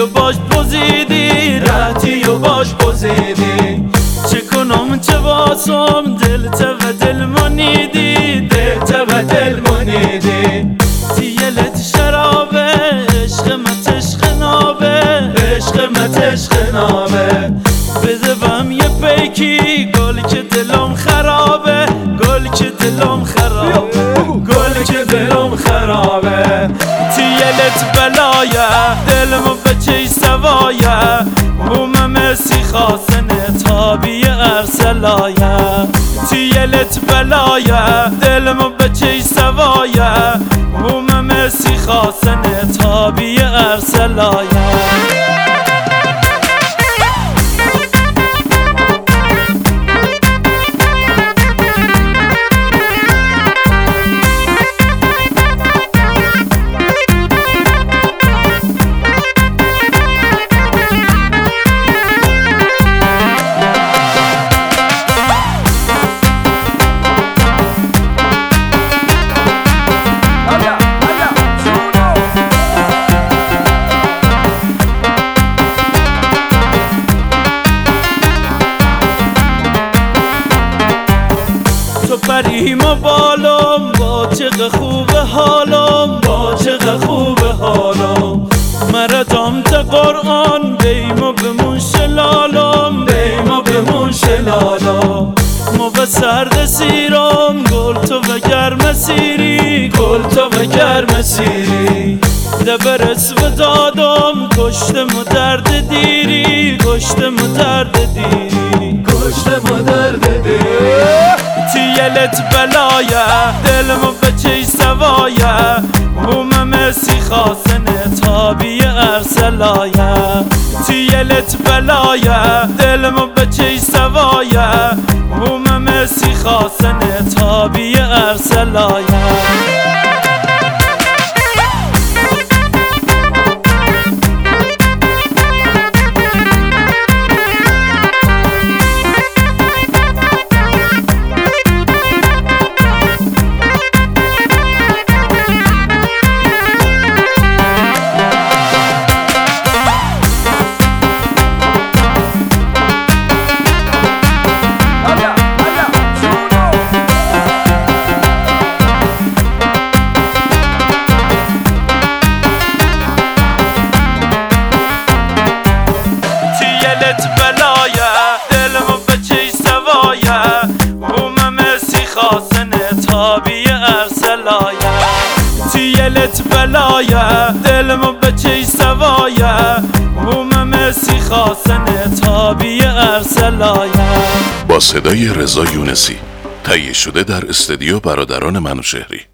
و باش پوزیدی، رفتی و باش پوزیدی. چه کنم چه واسم دل تو دل منیدی، دل تو دل منیدی. تیلت شرابه عشق مت عشق نابه، عشق مت عشق نابه. بده بهم یه پیکی گل که دلم خرابه، گل که دلم خرابه، گل که دلم خرابه. تیلت بلایه دلمو بچه سوایه، بوم مسی خاصنه تابی ارسلایه. تیلت بلایه دلمو بچه سوایه، بوم مسی خاصنه تابی ارسلایه. تو پریم و بالم با چقدر خوب حالم، با چقدر خوب حالم. مردم تا قرآن بیم و بمون شلالم، بیم و بمون شلالم. موقع سرد سیرم گل تو و گرم سیری، گل تو و گرم سیری. دبرس و دادم کشتم و درد دیری، کشتم و درد دیری، کشتم و درد دیری. تیلت بلایه دلمو بچه سوایه، بوم مسی خاصنه تابی ارسلایه. تیلت بلایه دلمو بچه سوایه، بوم مسی خاصنه تابی ارسلایه. بلایه دلمو بچه سوایه، بوم مسی خاصنه تابی ارسلایه. تیلت بلایه دلمو بچه سوایه، بوم مسی خاصنه تابی ارسلایه. با صدای رضا یونسی تهیه شده در استودیو برادران منوچهری.